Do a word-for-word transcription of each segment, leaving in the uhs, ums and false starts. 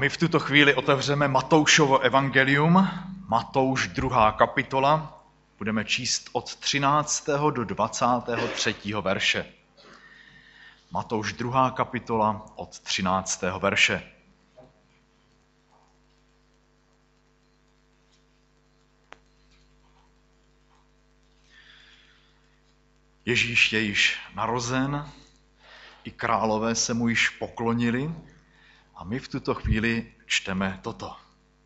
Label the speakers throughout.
Speaker 1: my v tuto chvíli otevřeme Matoušovo evangelium, Matouš druhá kapitola, budeme číst od třináctého do dvacátého třetího verše. Matouš druhá kapitola od třináctého verše. Ježíš je již narozen, i králové se mu již poklonili a my v tuto chvíli čteme toto.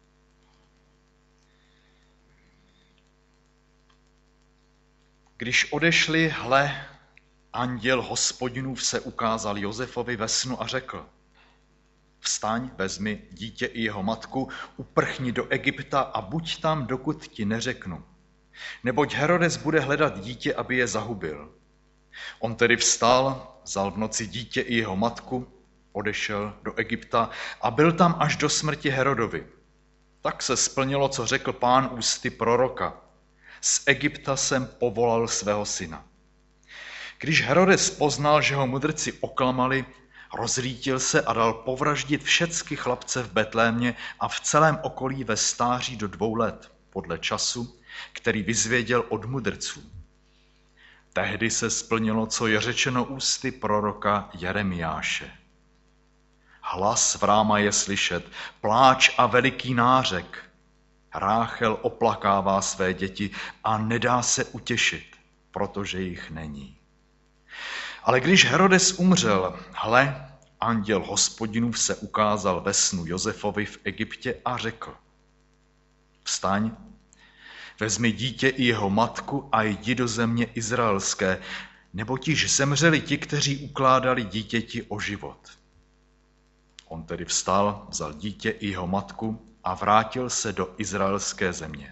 Speaker 1: Když odešli, hle, anděl Hospodinův se ukázal Josefovi ve snu a řekl: Vstaň, vezmi dítě i jeho matku, uprchni do Egypta a buď tam, dokud ti neřeknu. Neboť Herodes bude hledat dítě, aby je zahubil. On tedy vstal, vzal v noci dítě i jeho matku, odešel do Egypta a byl tam až do smrti Herodovi. Tak se splnilo, co řekl Pán ústy proroka. Z Egypta jsem povolal svého syna. Když Herodes poznal, že ho mudrci oklamali, rozlítil se a dal povraždit všechny chlapce v Betlémě a v celém okolí ve stáří do dvou let, podle času, který vyzvěděl od mudrců. Tehdy se splnilo, co je řečeno ústy proroka Jeremiáše. Hlas v Ráma je slyšet, pláč a veliký nářek. Ráchel oplakává své děti a nedá se utěšit, protože jich není. Ale když Herodes umřel, hle, anděl Hospodinův se ukázal ve snu Josefovi v Egyptě a řekl: Vstaň, vezmi dítě i jeho matku a jdi do země izraelské, neboť již zemřeli ti, kteří ukládali dítěti o život. On tedy vstal, vzal dítě i jeho matku a vrátil se do izraelské země.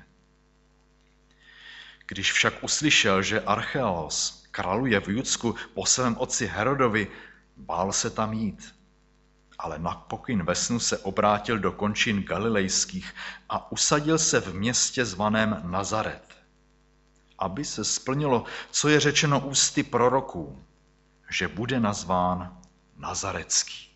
Speaker 1: Když však uslyšel, že Archelos králuje v Judsku po svém otci Herodovi, bál se tam jít. Ale na pokyn ve snu se obrátil do končin galilejských a usadil se v městě zvaném Nazaret, aby se splnilo, co je řečeno ústy proroků, že bude nazván Nazarecký.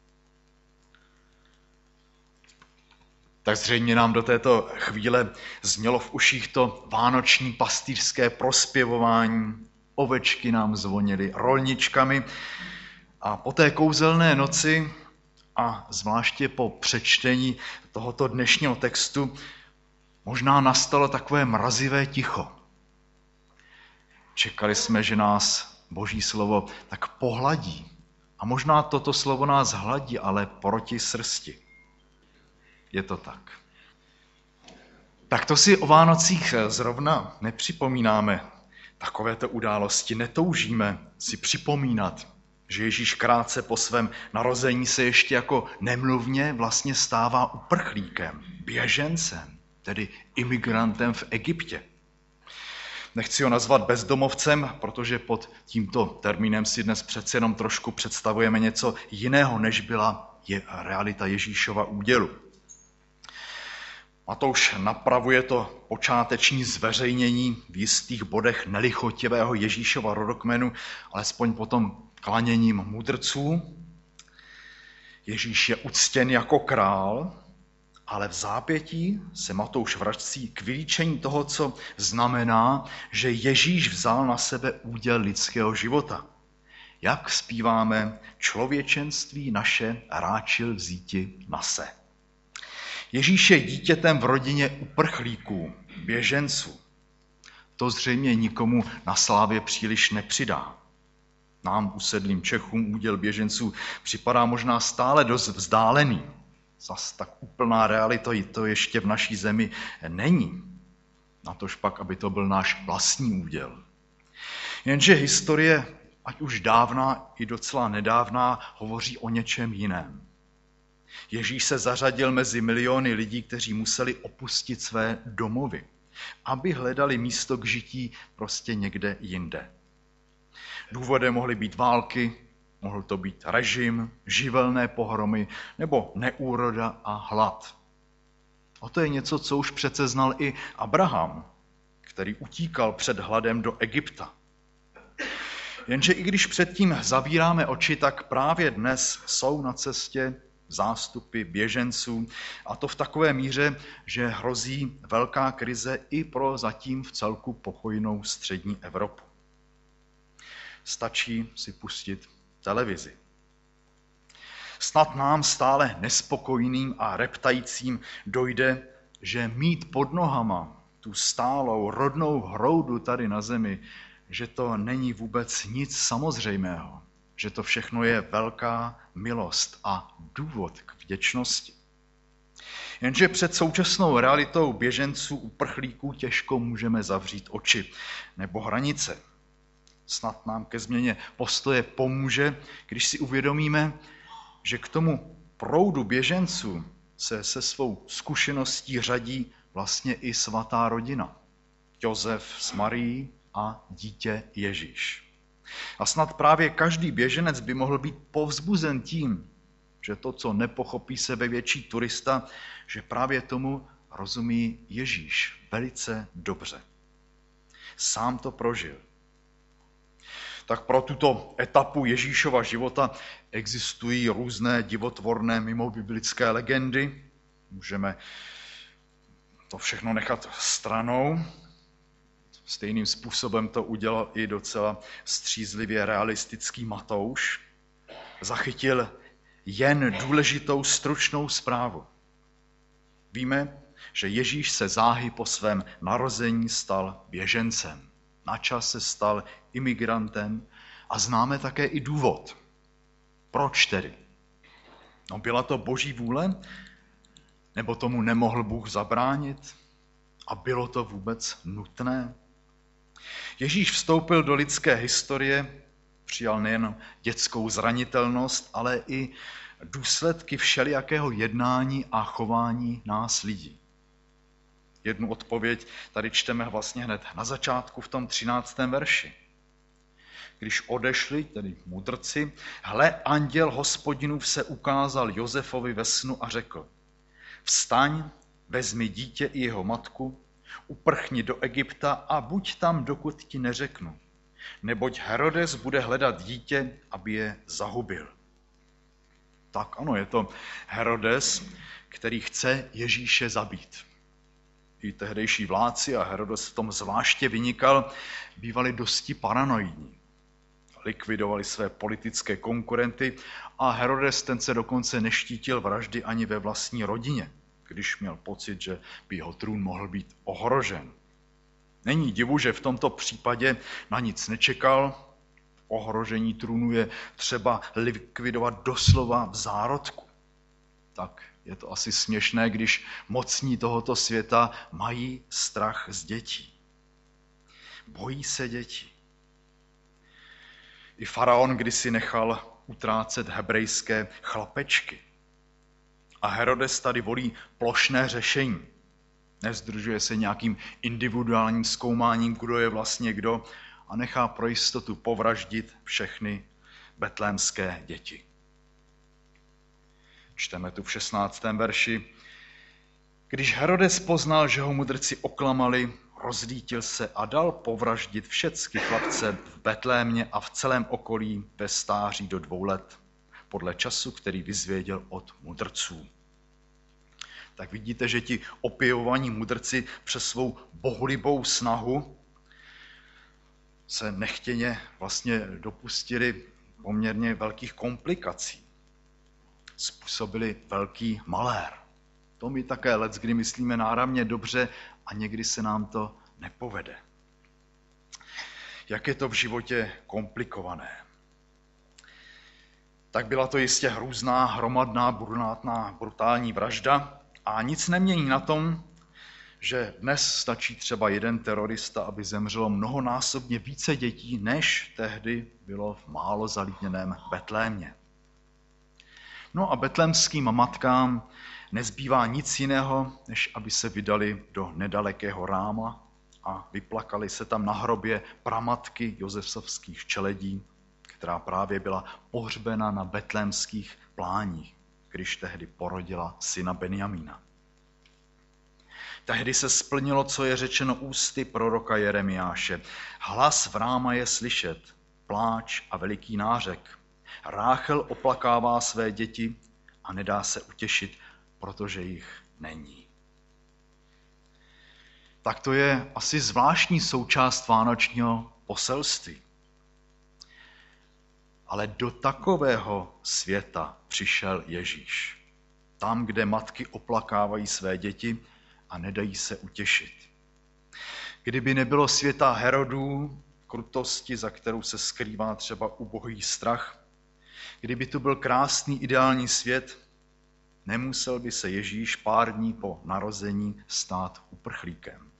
Speaker 1: Tak zřejmě nám do této chvíle znělo v uších to vánoční pastýřské prospěvování, ovečky nám zvonily rolničkami a po té kouzelné noci a zvláště po přečtení tohoto dnešního textu možná nastalo takové mrazivé ticho. Čekali jsme, že nás Boží slovo tak pohladí a možná toto slovo nás hladí, ale proti srsti. Je to tak. Tak to si o Vánocích zrovna nepřipomínáme. Takovéto události netoužíme si připomínat, že Ježíš krátce po svém narození se ještě jako nemluvně vlastně stává uprchlíkem, běžencem, tedy imigrantem v Egyptě. Nechci ho nazvat bezdomovcem, protože pod tímto termínem si dnes přece jenom trošku představujeme něco jiného, než byla je realita Ježíšova údělu. Matouš napravuje to počáteční zveřejnění v jistých bodech nelichotivého Ježíšova rodokmenu, alespoň potom klaněním mudrců. Ježíš je uctěn jako král, ale v zápětí se Matouš vrací k vylíčení toho, co znamená, že Ježíš vzal na sebe úděl lidského života. Jak zpíváme, člověčenství naše ráčil vzíti na se. Ježíš je dítětem v rodině uprchlíků, běženců. To zřejmě nikomu na slávě příliš nepřidá. Nám, usedlým Čechům, úděl běženců připadá možná stále dost vzdálený. Zas tak úplná realita to ještě v naší zemi není. Natož pak, aby to byl náš vlastní úděl. Jenže historie, ať už dávná i docela nedávná, hovoří o něčem jiném. Ježíš se zařadil mezi miliony lidí, kteří museli opustit své domovy, aby hledali místo k žití prostě někde jinde. Důvodem mohly být války, mohl to být režim, živelné pohromy nebo neúroda a hlad. A to je něco, co už přece znal i Abraham, který utíkal před hladem do Egypta. Jenže i když předtím zavíráme oči, tak právě dnes jsou na cestě zástupy běženců, a to v takové míře, že hrozí velká krize i pro zatím v celku pokojnou střední Evropu. Stačí si pustit televizi. Snad nám stále nespokojným a reptajícím dojde, že mít pod nohama tu stálou rodnou hroudu tady na zemi, že to není vůbec nic samozřejmého, že to všechno je velká milost a důvod k vděčnosti. Jenže před současnou realitou běženců, uprchlíků těžko můžeme zavřít oči nebo hranice. Snad nám ke změně postoje pomůže, když si uvědomíme, že k tomu proudu běženců se se svou zkušeností řadí vlastně i svatá rodina. Josef s Marií a dítě Ježíš. A snad právě každý běženec by mohl být povzbuzen tím, že to, co nepochopí sebevětší turista, že právě tomu rozumí Ježíš velice dobře. Sám to prožil. Tak pro tuto etapu Ježíšova života existují různé divotvorné mimobiblické legendy. Můžeme to všechno nechat stranou. Stejným způsobem to udělal i docela střízlivě realistický Matouš. Zachytil jen důležitou stručnou zprávu. Víme, že Ježíš se záhy po svém narození stal běžencem. Na čas se stal imigrantem a známe také i důvod. Proč tedy? No, byla to Boží vůle? Nebo tomu nemohl Bůh zabránit? A bylo to vůbec nutné? Ježíš vstoupil do lidské historie, přijal nejen dětskou zranitelnost, ale i důsledky všelijakého jednání a chování nás lidí. Jednu odpověď tady čteme vlastně hned na začátku v tom třináctém verši. Když odešli, tedy mudrci, hle, anděl Hospodinův se ukázal Josefovi ve snu a řekl: Vstaň, vezmi dítě i jeho matku, uprchni do Egypta a buď tam, dokud ti neřeknu. Neboť Herodes bude hledat dítě, aby je zahubil. Tak ano, je to Herodes, který chce Ježíše zabít. I tehdejší vládci, a Herodes v tom zvláště vynikal, bývali dosti paranoidní. Likvidovali své politické konkurenty a Herodes ten se dokonce neštítil vraždy ani ve vlastní rodině, když měl pocit, že by jeho trůn mohl být ohrožen. Není divu, že v tomto případě na nic nečekal. Ohrožení trůnu je třeba likvidovat doslova v zárodku. Tak je to asi směšné, když mocní tohoto světa mají strach z dětí. Bojí se dětí. I faraon kdysi nechal utrácet hebrejské chlapečky. A Herodes tady volí plošné řešení. Nezdružuje se nějakým individuálním zkoumáním, kdo je vlastně kdo, a nechá pro jistotu povraždit všechny betlémské děti. Čteme tu v šestnáctém verši. Když Herodes poznal, že ho mudrci oklamali, rozlítil se a dal povraždit všechny chlapce v Betlémě a v celém okolí ve stáří do dvou let, podle času, který vyzvěděl od mudrců. Tak vidíte, že ti opěvovaní mudrci přes svou bohulibou snahu se nechtěně vlastně dopustili poměrně velkých komplikací. Způsobili velký malér. To my také leckdy myslíme náramně dobře a někdy se nám to nepovede. Jak je to v životě komplikované. Tak byla to jistě hrůzná, hromadná, brutální, brutální vražda a nic nemění na tom, že dnes stačí třeba jeden terorista, aby zemřelo mnohonásobně více dětí, než tehdy bylo v málo zalidněném Betlémě. No a betlémským matkám nezbývá nic jiného, než aby se vydali do nedalekého Ráma a vyplakali se tam na hrobě pramatky josefovských čeledí, která právě byla pohřbena na betlémských pláních, když tehdy porodila syna Benjamína. Tehdy se splnilo, co je řečeno ústy proroka Jeremiáše. Hlas v Ráma je slyšet, pláč a veliký nářek. Ráchel oplakává své děti a a nedá se utěšit, protože jich není. Tak to je asi zvláštní součást vánočního poselství. Ale do takového světa přišel Ježíš. Tam, kde matky oplakávají své děti a nedají se utěšit. Kdyby nebylo světa Herodů, krutosti, za kterou se skrývá třeba ubohý strach, kdyby tu byl krásný ideální svět, nemusel by se Ježíš pár dní po narození stát uprchlíkem.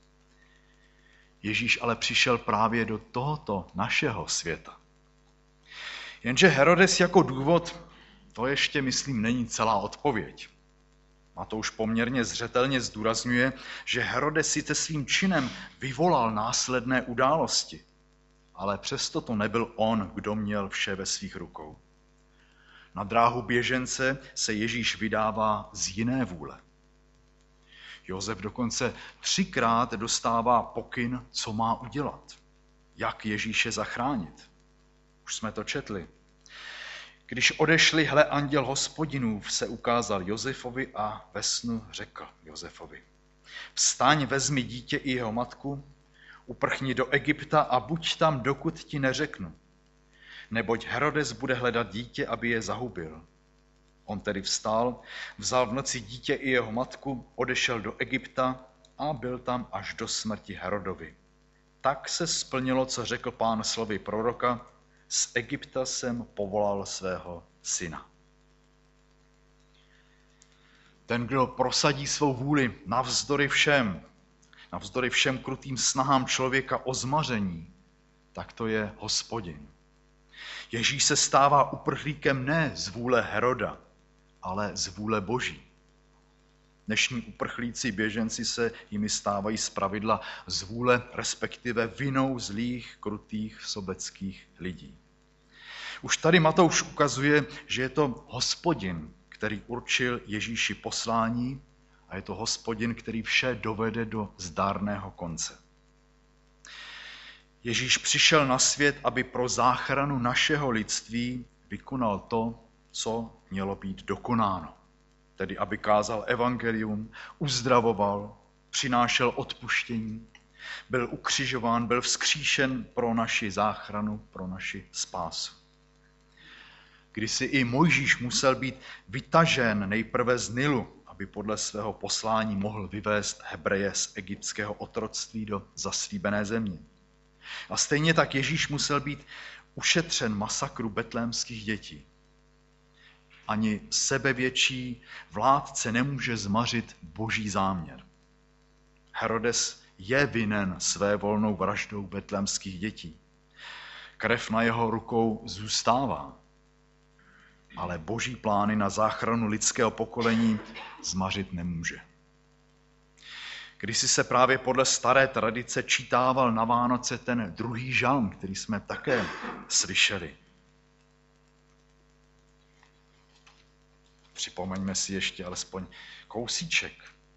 Speaker 1: Ježíš ale přišel právě do tohoto našeho světa. Jenže Herodes jako důvod, to ještě, myslím, není celá odpověď. A to už poměrně zřetelně zdůrazňuje, že Herodes sice svým činem vyvolal následné události, ale přesto to nebyl on, kdo měl vše ve svých rukou. Na dráhu běžence se Ježíš vydává z jiné vůle. Josef dokonce třikrát dostává pokyn, co má udělat, jak Ježíše zachránit. Už jsme to četli. Když odešli, hle, anděl Hospodinův se ukázal Josefovi a ve snu řekl Josefovi: Vstaň, vezmi dítě i jeho matku, uprchni do Egypta a buď tam, dokud ti neřeknu. Neboť Herodes bude hledat dítě, aby je zahubil. On tedy vstal, vzal v noci dítě i jeho matku, odešel do Egypta a byl tam až do smrti Herodovi. Tak se splnilo, co řekl Pán slovy proroka: Z Egypta jsem povolal svého syna. Ten, kdo prosadí svou vůli navzdory všem, navzdory všem krutým snahám člověka o zmaření, tak to je Hospodin. Ježíš se stává uprchlíkem ne z vůle Heroda, ale z vůle Boží. Dnešní uprchlíci, běženci se jimi stávají zpravidla z vůle, respektive vinou zlých, krutých, sobeckých lidí. Už tady Matouš ukazuje, že je to Hospodin, který určil Ježíši poslání, a je to Hospodin, který vše dovede do zdárného konce. Ježíš přišel na svět, aby pro záchranu našeho lidství vykonal to, co mělo být dokonáno. Tedy aby kázal evangelium, uzdravoval, přinášel odpuštění, byl ukřižován, byl vzkříšen pro naši záchranu, pro naši spásu. Když si i Mojžíš musel být vytažen nejprve z Nilu, aby podle svého poslání mohl vyvést Hebreje z egyptského otroctví do zaslíbené země. A stejně tak Ježíš musel být ušetřen masakru betlémských dětí. Ani sebevětší vládce nemůže zmařit Boží záměr. Herodes je vinen své volnou vraždou betlémských dětí. Krev na jeho rukou zůstává, ale Boží plány na záchranu lidského pokolení zmařit nemůže. Když se právě podle staré tradice čítával na Vánoce ten druhý žalm, který jsme také slyšeli. Připomeňme si ještě alespoň kousíček.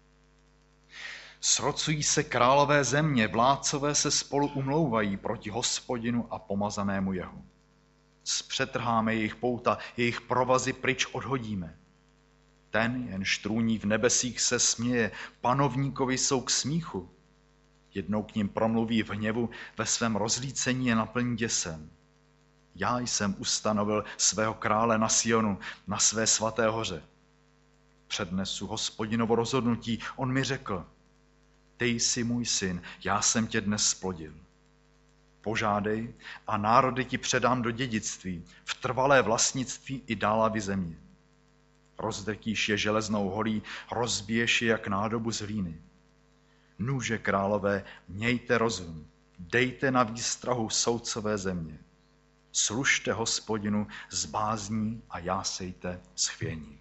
Speaker 1: Srocují se králové země, vládcové se spolu umlouvají proti Hospodinu a pomazanému jeho. Zpřetrháme jejich pouta, jejich provazy pryč odhodíme. Ten, jenž trůní v nebesích, se směje, panovníkovi jsou k smíchu. Jednou k ním promluví v hněvu, ve svém rozlícení je naplní děsem. Já jsem ustanovil svého krále na Sionu, na své svaté hoře. Přednesu Hospodinovo rozhodnutí, on mi řekl: Ty jsi můj syn, já jsem tě dnes splodil. Požádej a národy ti předám do dědictví, v trvalé vlastnictví i dálavy země. Rozdrtíš je železnou holí, rozbiješ je jak nádobu z hlíny. Nůže králové, mějte rozum, dejte na výstrahu soudcové země. Služte Hospodinu s bázní a jásejte s chvění.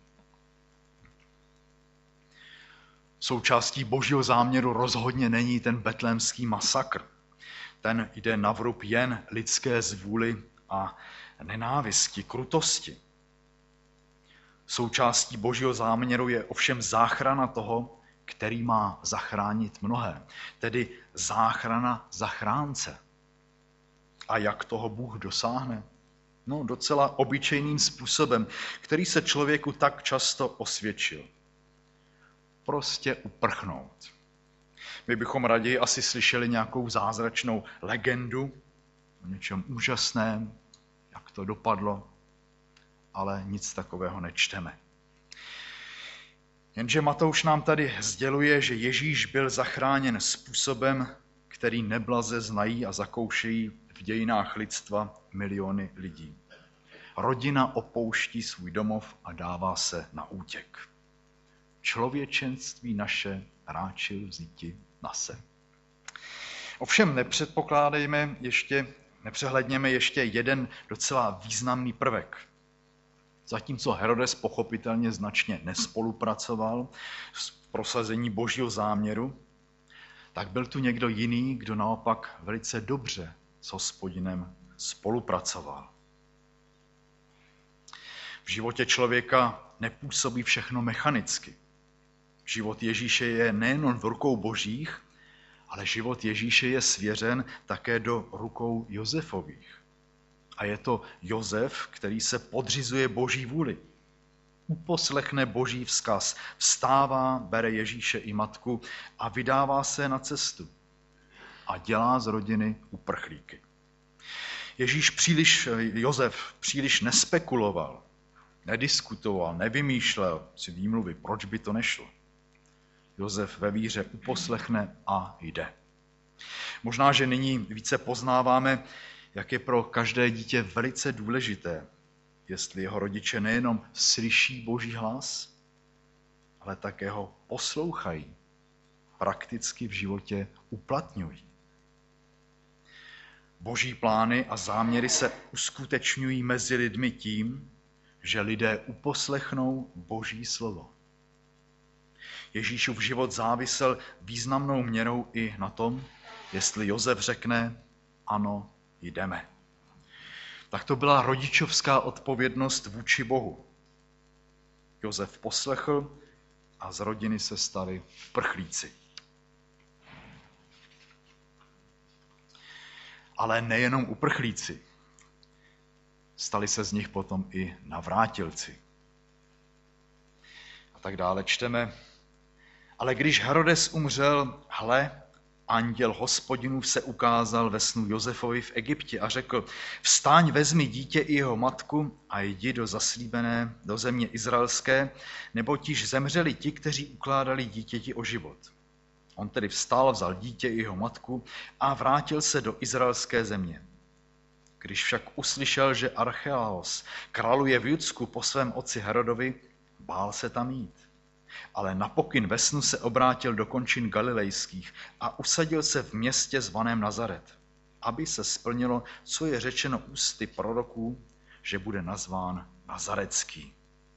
Speaker 1: Součástí Božího záměru rozhodně není ten betlémský masakr. Ten jde na vrub jen lidské zvůli a nenávisti, krutosti. Součástí Božího záměru je ovšem záchrana toho, který má zachránit mnohé, tedy záchrana zachránce. A jak toho Bůh dosáhne? No, docela obyčejným způsobem, který se člověku tak často osvědčil. Prostě uprchnout. My bychom raději asi slyšeli nějakou zázračnou legendu o něčem úžasném, jak to dopadlo, ale nic takového nečteme. Jenže Matouš nám tady sděluje, že Ježíš byl zachráněn způsobem, který neblaze znají a zakoušejí v dějinách lidstva miliony lidí. Rodina opouští svůj domov a dává se na útěk. Člověčenství naše ráčil vzíti na se. Ovšem nepředpokládejme ještě, nepřehledněme ještě jeden docela významný prvek. Zatímco Herodes pochopitelně značně nespolupracoval v prosazení božího záměru, tak byl tu někdo jiný, kdo naopak velice dobře s Hospodinem spolupracoval. V životě člověka nepůsobí všechno mechanicky. Život Ježíše je nejen v rukou božích, ale život Ježíše je svěřen také do rukou Josefových. A je to Josef, který se podřizuje boží vůli. Uposlechne boží vzkaz, vstává, bere Ježíše i matku a vydává se na cestu. A dělá z rodiny uprchlíky. Ježíš příliš, Josef příliš nespekuloval, nediskutoval, nevymýšlel si výmluvy, proč by to nešlo. Josef ve víře uposlechne a jde. Možná, že nyní více poznáváme, jak je pro každé dítě velice důležité, jestli jeho rodiče nejenom slyší boží hlas, ale také ho poslouchají, prakticky v životě uplatňují. Boží plány a záměry se uskutečňují mezi lidmi tím, že lidé uposlechnou boží slovo. Ježíšův život závisel významnou měrou i na tom, jestli Josef řekne ano, jdeme. Tak to byla rodičovská odpovědnost vůči Bohu. Josef poslechl a z rodiny se stali uprchlíci. Ale nejenom uprchlíci. Stali se z nich potom i navrátilci. A tak dále čteme. Ale když Herodes umřel, hle, anděl Hospodinův se ukázal ve snu Josefovi v Egyptě a řekl, vstaň, vezmi dítě i jeho matku a jdi do zaslíbené, do země izraelské, neboť již zemřeli ti, kteří ukládali dítěti o život. On tedy vstal, vzal dítě i jeho matku a vrátil se do izraelské země. Když však uslyšel, že Archelaos králuje v Judsku po svém otci Herodovi, bál se tam jít. Ale na pokyn ve snu se obrátil do končin galilejských a usadil se v městě zvaném Nazaret, aby se splnilo, co je řečeno ústy proroků, že bude nazván Nazarecký.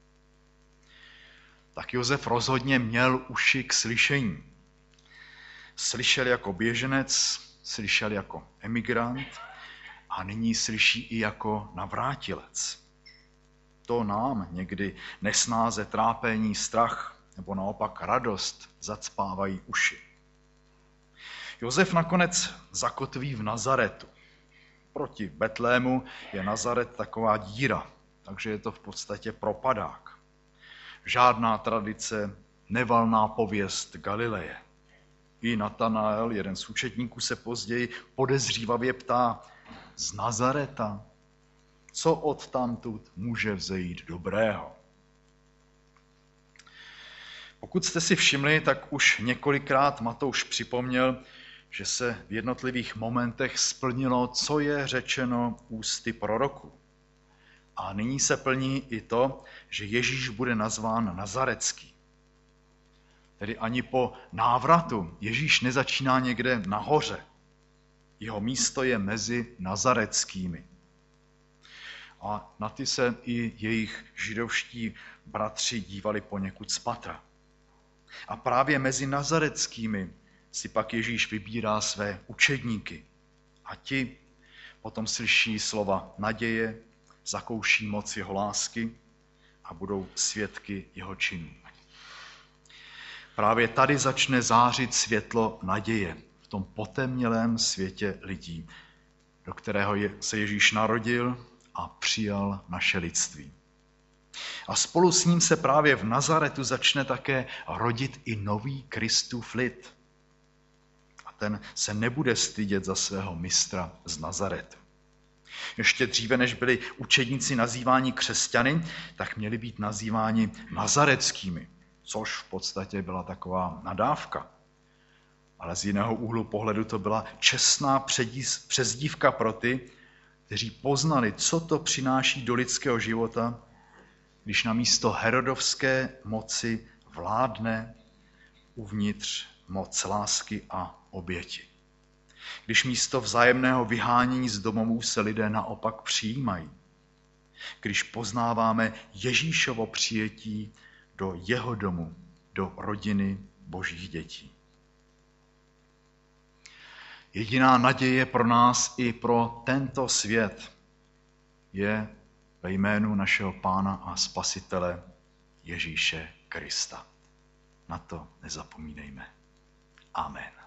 Speaker 1: Tak Josef rozhodně měl uši k slyšení. Slyšel jako běženec, slyšel jako emigrant a nyní slyší i jako navrátilec. To nám někdy nesnáze, trápení, strach nebo naopak radost zacpávají uši. Josef nakonec zakotví v Nazaretu. Proti Betlému je Nazaret taková díra, takže je to v podstatě propadák. Žádná tradice, nevalná pověst Galileje. I Natanael, jeden z učedníků, se později podezřívavě ptá, z Nazareta, co odtamtud může vzejít dobrého? Pokud jste si všimli, tak už několikrát Matouš připomněl, že se v jednotlivých momentech splnilo, co je řečeno ústy proroku. A nyní se plní i to, že Ježíš bude nazván Nazarecký. Tedy ani po návratu Ježíš nezačíná někde nahoře. Jeho místo je mezi Nazareckými. A na ty se i jejich židovští bratři dívali poněkud spatra. A právě mezi Nazareckými si pak Ježíš vybírá své učedníky. A ti potom slyší slova naděje, zakouší moc jeho lásky a budou svědky jeho činů. Právě tady začne zářit světlo naděje v tom potemnělém světě lidí, do kterého se Ježíš narodil a přijal naše lidství. A spolu s ním se právě v Nazaretu začne také rodit i nový Kristův lid. A ten se nebude stydět za svého mistra z Nazaretu. Ještě dříve, než byli učedníci nazýváni křesťany, tak měli být nazýváni nazareckými, což v podstatě byla taková nadávka. Ale z jiného úhlu pohledu to byla čestná přezdívka pro ty, kteří poznali, co to přináší do lidského života, když na místo herodovské moci vládne uvnitř moc lásky a oběti. Když místo vzájemného vyhánění z domovů se lidé naopak přijímají. Když poznáváme Ježíšovo přijetí do jeho domu, do rodiny božích dětí. Jediná naděje pro nás i pro tento svět je ve jménu našeho Pána a Spasitele Ježíše Krista. Na to nezapomínejme. Amen.